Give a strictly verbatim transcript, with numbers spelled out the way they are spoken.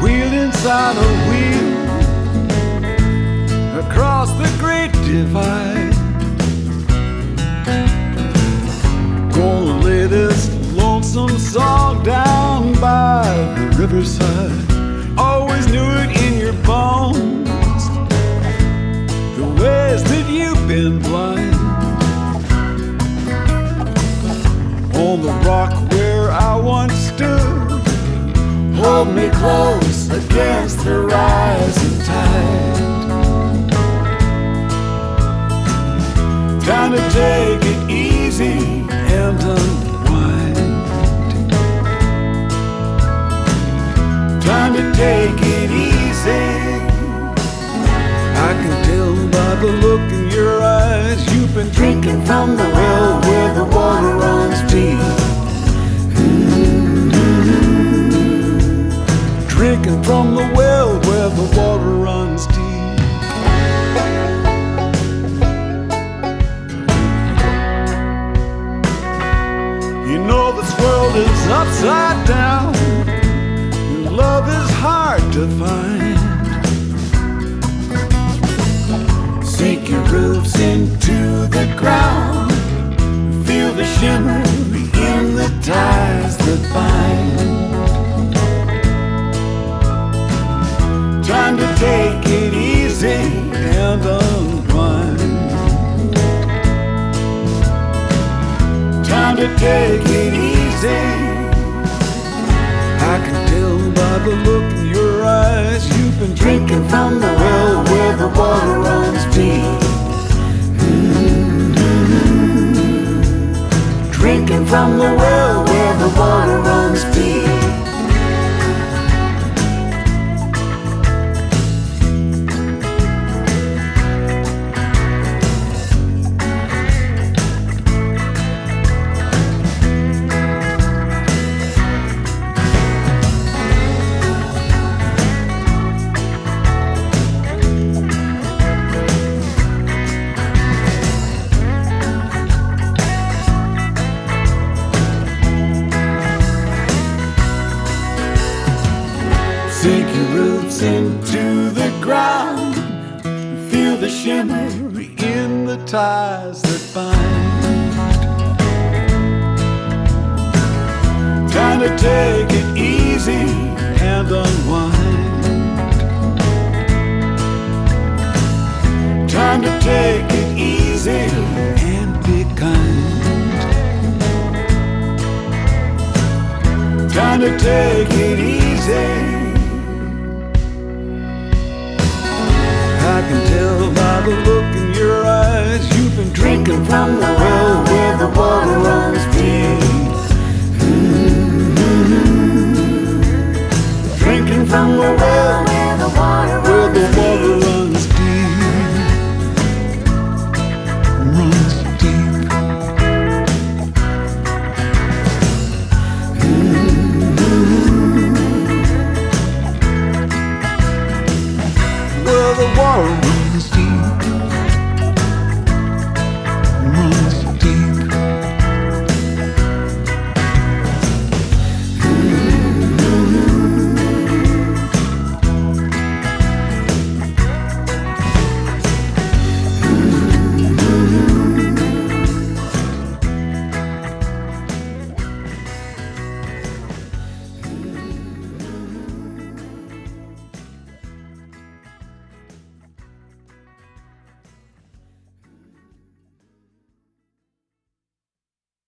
wheel inside a wheel across the great divide. Gonna lay this lonesome song down by the riverside. Always knew it in your bones, the ways that you've been blind. On the rock where I once stood, hold me close against the rising tide. Time to take it easy and unwind. Time to take it easy. I can tell by the look in your eyes you've been drinking from the well where the water runs deep. Drinking from the well where the water runs deep. You know this world is upside down, and love is hard to find. Sink your roofs into the ground, feel the shimmer in the ties that bind. Time to take it easy and unwind. Time to take it easy. I can tell by the look in your eyes you've been drinking from the well where the water runs deep. Mm-hmm. Drinking from the well where the water runs deep. Sink your roots into the ground, feel the shimmer in the ties that bind. Time to take it easy and unwind. Time to take it easy and be kind. Time to take it easy. I can tell by the look in your eyes you've been drinking from the well where the water runs deep. Mm-hmm. Drinking from the well where the water runs, where the water runs deep. Runs deep. Mm-hmm. Where the water